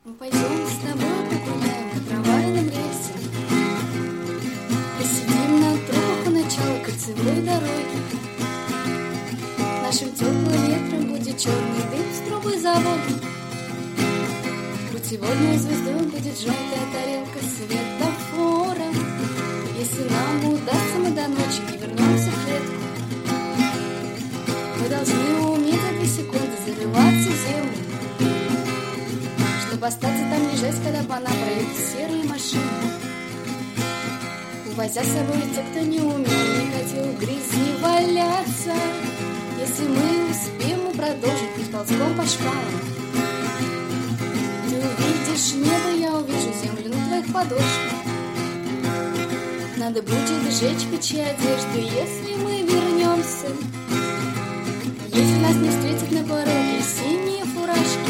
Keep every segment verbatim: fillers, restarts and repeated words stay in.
Мы пойдем с тобой погуляем по трамвайным рельсам, посидим на трубах у начала кольцевой дороги. Нашим теплым ветром будет черный дым с трубы завода. Путеводной звездой будет желтая тарелка светофора. Если нам удастся, мы до ночи не вернемся в клетку. Мы должны уметь за две секунды зарываться в землю, чтобы остаться там лежать, когда по нам проедут серые машины, увозя с собой тех, кто не умел, не хотел в грязи валяться. Если мы успеем, мы продолжим путь ползком по шпалам. Ты увидишь небо, я увижу землю на твоих подошвах. Надо будет сжечь печи одежду, если мы вернемся. Если нас не встретят на пороге синие фуражки,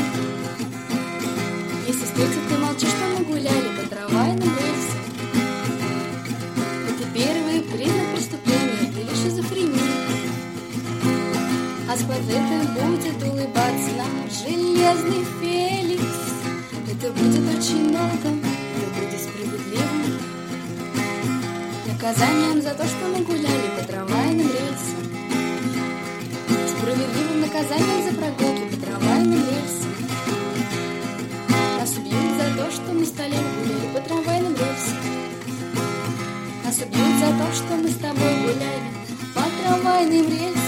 если встретят, ты молчишь, что мы гуляли по трамвайным рельсам. Это первый признак преступления или шизофрении. А с квартетом будет улыбаться нам железный Феликс. Это будет очень много, это будет справедливым наказанием за то, что мы гуляли по трамвайным рельсам. Справедливым наказанием за прогулки по трамвайным рельсам. Нас убьют за то, что мы с Толей гуляли по трамвайным рельсам. Нас убьют за то, что мы с тобой гуляли по трамвайным рельсам.